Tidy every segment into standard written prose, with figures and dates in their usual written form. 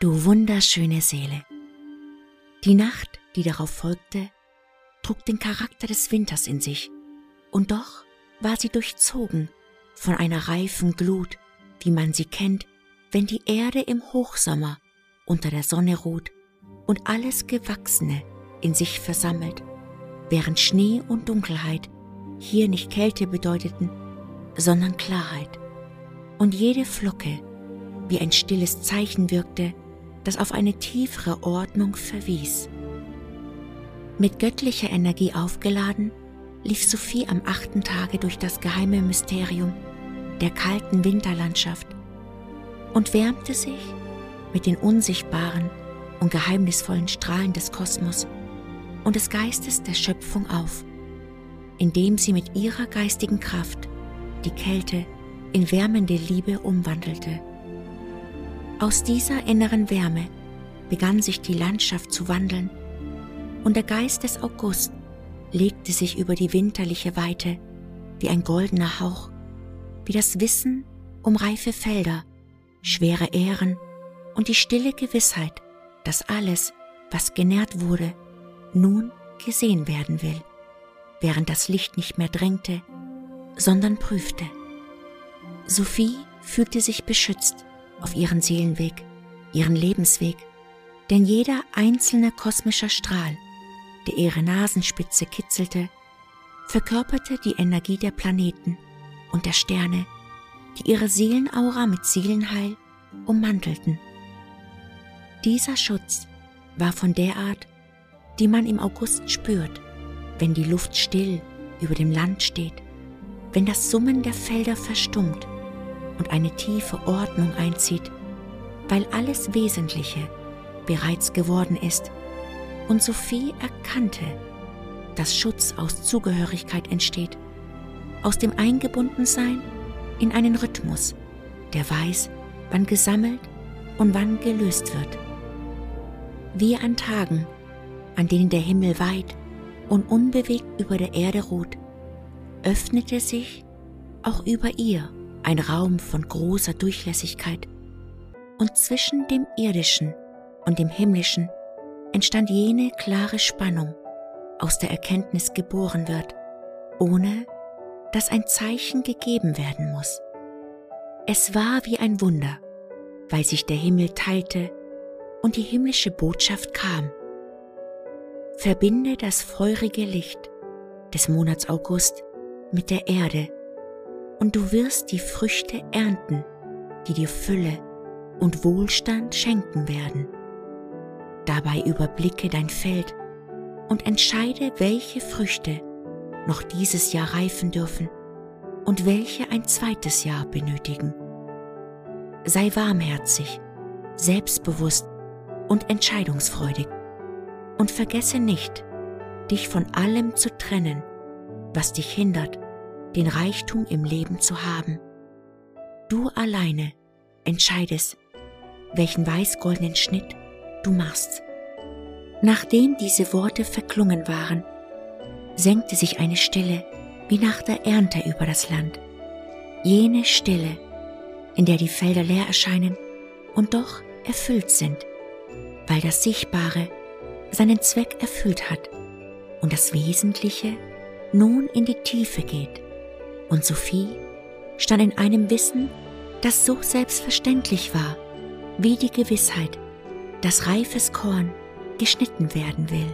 Du wunderschöne Seele. Die Nacht, die darauf folgte, trug den Charakter des Winters in sich, und doch war sie durchzogen von einer reifen Glut, wie man sie kennt, wenn die Erde im Hochsommer unter der Sonne ruht und alles Gewachsene in sich versammelt, während Schnee und Dunkelheit hier nicht Kälte bedeuteten, sondern Klarheit, und jede Flocke wie ein stilles Zeichen wirkte, das auf eine tiefere Ordnung verwies. Mit göttlicher Energie aufgeladen, lief Sophie am 8. Tage durch das geheime Mysterium der kalten Winterlandschaft und wärmte sich mit den unsichtbaren und geheimnisvollen Strahlen des Kosmos und des Geistes der Schöpfung auf, indem sie mit ihrer geistigen Kraft die Kälte in wärmende Liebe umwandelte. Aus dieser inneren Wärme begann sich die Landschaft zu wandeln, und der Geist des August legte sich über die winterliche Weite wie ein goldener Hauch, wie das Wissen um reife Felder, schwere Ähren und die stille Gewissheit, dass alles, was genährt wurde, nun gesehen werden will, während das Licht nicht mehr drängte, sondern prüfte. Sophie fühlte sich beschützt auf ihren Seelenweg, ihren Lebensweg, denn jeder einzelne kosmischer Strahl, der ihre Nasenspitze kitzelte, verkörperte die Energie der Planeten und der Sterne, die ihre Seelenaura mit Seelenheil ummantelten. Dieser Schutz war von der Art, die man im August spürt, wenn die Luft still über dem Land steht, wenn das Summen der Felder verstummt und eine tiefe Ordnung einzieht, weil alles Wesentliche bereits geworden ist, und Sophie erkannte, dass Schutz aus Zugehörigkeit entsteht, aus dem Eingebundensein in einen Rhythmus, der weiß, wann gesammelt und wann gelöst wird. Wie an Tagen, an denen der Himmel weit und unbewegt über der Erde ruht, öffnete sich auch über ihr ein Raum von großer Durchlässigkeit, und zwischen dem Irdischen und dem Himmlischen entstand jene klare Spannung, aus der Erkenntnis geboren wird, ohne dass ein Zeichen gegeben werden muss. Es war wie ein Wunder, weil sich der Himmel teilte und die himmlische Botschaft kam. Verbinde das feurige Licht des Monats August mit der Erde, und du wirst die Früchte ernten, die dir Fülle und Wohlstand schenken werden. Dabei überblicke dein Feld und entscheide, welche Früchte noch dieses Jahr reifen dürfen und welche ein zweites Jahr benötigen. Sei warmherzig, selbstbewusst und entscheidungsfreudig und vergesse nicht, dich von allem zu trennen, was dich hindert, den Reichtum im Leben zu haben. Du alleine entscheidest, welchen weiß-goldenen Schnitt du machst. Nachdem diese Worte verklungen waren, senkte sich eine Stille wie nach der Ernte über das Land. Jene Stille, in der die Felder leer erscheinen und doch erfüllt sind, weil das Sichtbare seinen Zweck erfüllt hat und das Wesentliche nun in die Tiefe geht. Und Sophie stand in einem Wissen, das so selbstverständlich war, wie die Gewissheit, dass reifes Korn geschnitten werden will.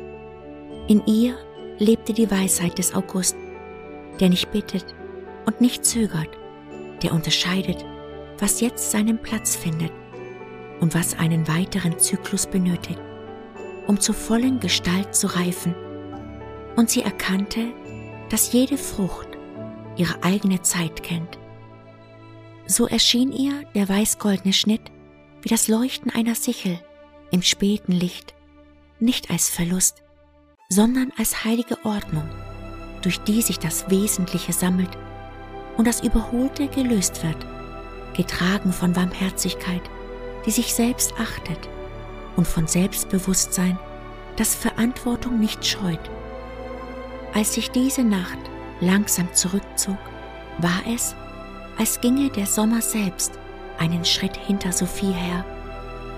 In ihr lebte die Weisheit des August, der nicht bittet und nicht zögert, der unterscheidet, was jetzt seinen Platz findet und was einen weiteren Zyklus benötigt, um zur vollen Gestalt zu reifen, und sie erkannte, dass jede Frucht ihre eigene Zeit kennt. So erschien ihr der weiß-goldene Schnitt wie das Leuchten einer Sichel im späten Licht, nicht als Verlust, sondern als heilige Ordnung, durch die sich das Wesentliche sammelt und das Überholte gelöst wird, getragen von Warmherzigkeit, die sich selbst achtet, und von Selbstbewusstsein, das Verantwortung nicht scheut. Als sich diese Nacht langsam zurückzog, war es, als ginge der Sommer selbst einen Schritt hinter Sophie her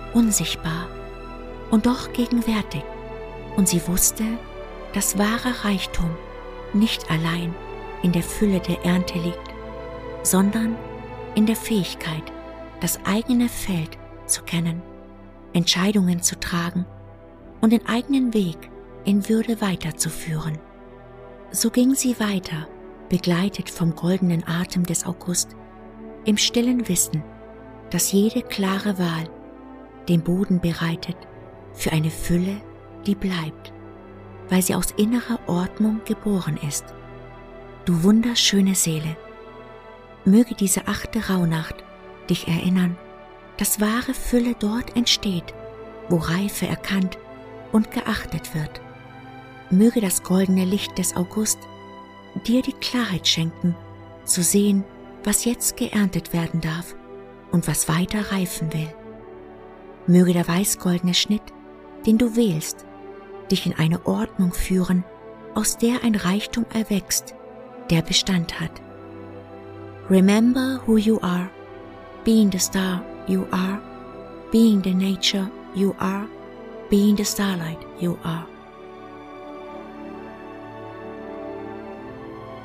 unsichtbar und doch gegenwärtig, und sie wusste, dass wahrer Reichtum nicht allein in der Fülle der Ernte liegt, sondern in der Fähigkeit, das eigene Feld zu kennen, Entscheidungen zu tragen und den eigenen Weg in Würde weiterzuführen. So ging sie weiter, begleitet vom goldenen Atem des August, im stillen Wissen, dass jede klare Wahl den Boden bereitet für eine Fülle, die bleibt, weil sie aus innerer Ordnung geboren ist. Du wunderschöne Seele, möge diese 8. Rauhnacht dich erinnern, dass wahre Fülle dort entsteht, wo Reife erkannt und geachtet wird. Möge das goldene Licht des August dir die Klarheit schenken, zu sehen, was jetzt geerntet werden darf und was weiter reifen will. Möge der weiß-goldene Schnitt, den du wählst, dich in eine Ordnung führen, aus der ein Reichtum erwächst, der Bestand hat. Remember who you are, being the star you are, being the nature you are, being the starlight you are.